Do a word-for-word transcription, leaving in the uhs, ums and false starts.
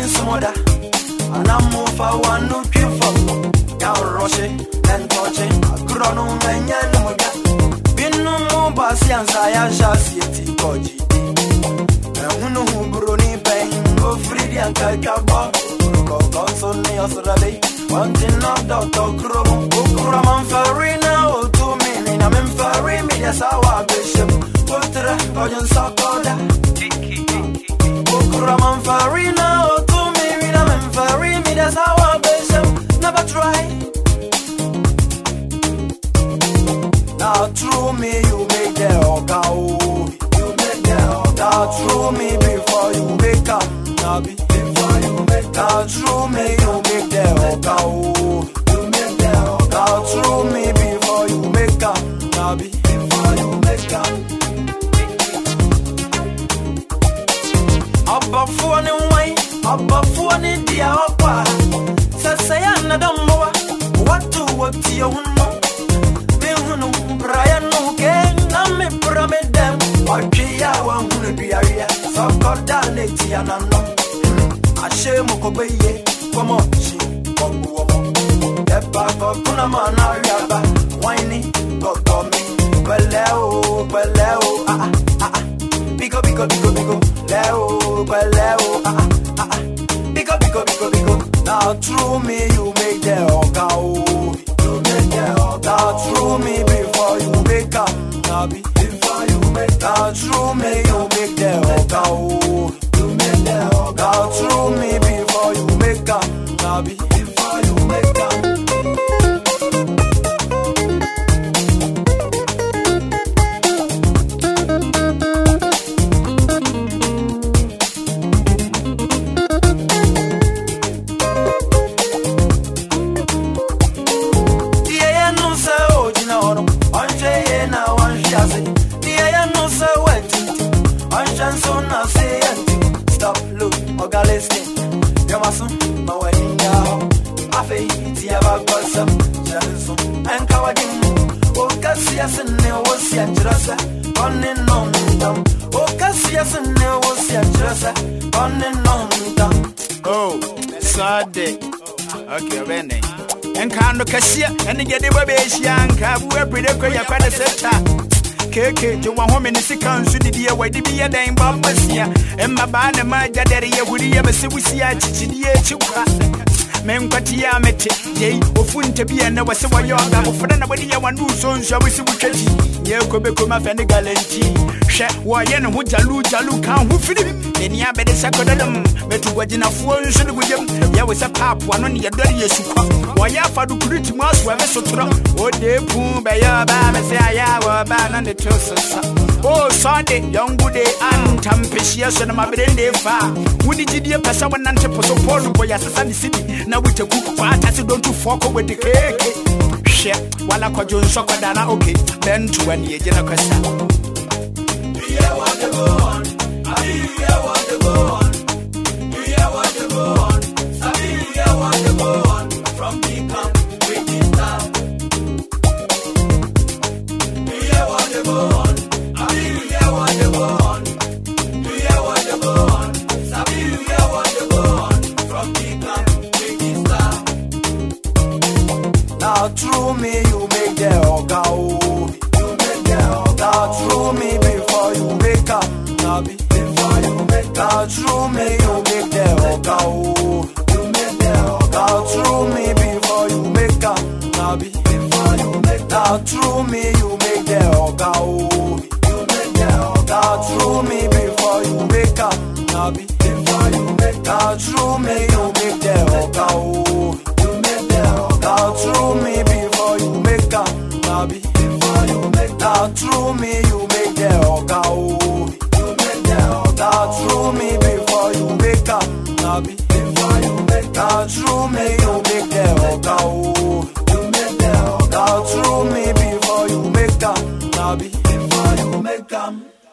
in some other. And I'm move for one new people. Now rushing and touching. I could on no man yet no more. Been no more Bassians, I shall see it. Koji. And who bruni pain, go free and take a bar. Go console me or Saturday. One thing of Doctor Krum, Krum Farina, two million. I'm in Farina, yes, our bishop. Ultra, Ojan Sakoda. Krum Farina, two million. I'm in Farina, that's our bishop. Never try. Now, through me, you make the Oka. You make the Oka. Now, through me before you become Nabi. Before you make now, through me, you make the Oka. You make the Oka. Now, through me before you make come Nabi. Before you make come. Abba phone and wine, Abba phone in the Oka. Sasayana don't know what to what you know. Brian no game, I'm a pyramid them. Or Kia one will be area. So called down it, and I'm not. I share Mokobe, come on, she, the back of Kunaman, Ariaba, whiny, got to me. Beleo, Beleo, ah, ah, Bigo, Bigo, Bigo, Bigo, Leo, Beleo, ah, ah, Bigo, Bigo, Bigo, Bigo. Now, through me, you make the Oka. You make the Oka. Now, through me, before you make come, Nabi. Before you make now, through me, you make the Oka. You make the Oka. Now, through me, before you make come, Nabi. Before you make come. Stop, look, Ogaleskin. Yamasun, my wedding now. Afe, Tiava Gossam, Janison, and Kawadim. Ocasias and Neosia Dressa, on and on them. Ocasias and Neosia Dressa, on and on them. Oh, Sunday. Okay, Renee. And Kando Cassia, and the Getty Babasian, Kabu, every day, Koya Center. Keke, you want home in the second, so did you wait to be a dame Bambasia, and my band and my daddy, would you ever see we see a chichia? Men Patia met Jay, or Funta be and never say what you're about for anybody. I want to so shall we see we catch you. Yako my Fanny Galanti. Shat, why, and who Jalu Jalu can't who fit him. Then ya better sacodum, but to what in a phone should with him. There was a pap, one on your dirty as you come. Why, ya for the pretty mouse, where so true. Oh, dear, boom, by your baba, say I were ban on the toast. Oh, Sunday, young good day, and Tampesias and my brain day far. Would you dear Passa one and Teposo Paul, boy, as a sunny city? Now with a cook fat as you don't to fork with the cake. Share while I call you soccer dana, okay, then to any year generation. Do you want to go on? I hear what to go on. Do you want to go on? I hear what to go on from the camp, waiting down. Do you want to go on? I hear what to go on. Do you want to go on? I hear what to go on from the camp. Now through me you make the Oka. You make the Oka. Now through me before you make come Nabi. Before you make now through me you make the Oka. You make the Oka. Now through me before you make come Nabi. Before you make now through me you make the Oka. You make the Oka. Now through me before you make come Nabi. Before you make now through me you make the Oka. Now through me before you make come Nabi. Before you make now through me you make the Oka. You make the Oka. Now through me before you make come Nabi. Before you make now through me you make the Oka. You make the Oka. Now through me before you make come Nabi. Before you make come.